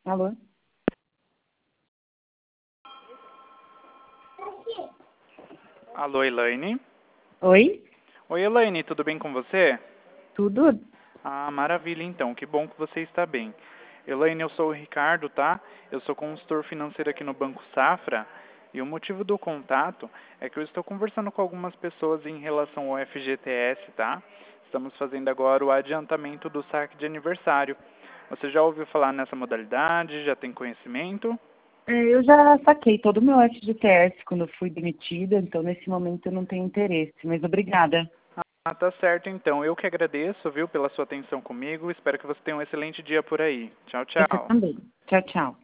Alô? Alô, Elaine? Oi? Oi, Elaine, tudo bem com você? Tudo? Ah, maravilha então, que bom que você está bem. Elaine, eu sou o Ricardo, tá? Eu sou consultor financeiro aqui no Banco Safra e o motivo do contato é que eu estou conversando com algumas pessoas em relação ao FGTS, tá? Estamos fazendo agora o adiantamento do saque de aniversário. Você já ouviu falar nessa modalidade? Já tem conhecimento? Eu já saquei todo o meu FGTS quando eu fui demitida, então nesse momento eu não tenho interesse, mas obrigada. Ah, tá certo então. Eu que agradeço, viu, pela sua atenção comigo. Espero que você tenha um excelente dia por aí. Tchau, Você tchau. também. Tchau, tchau.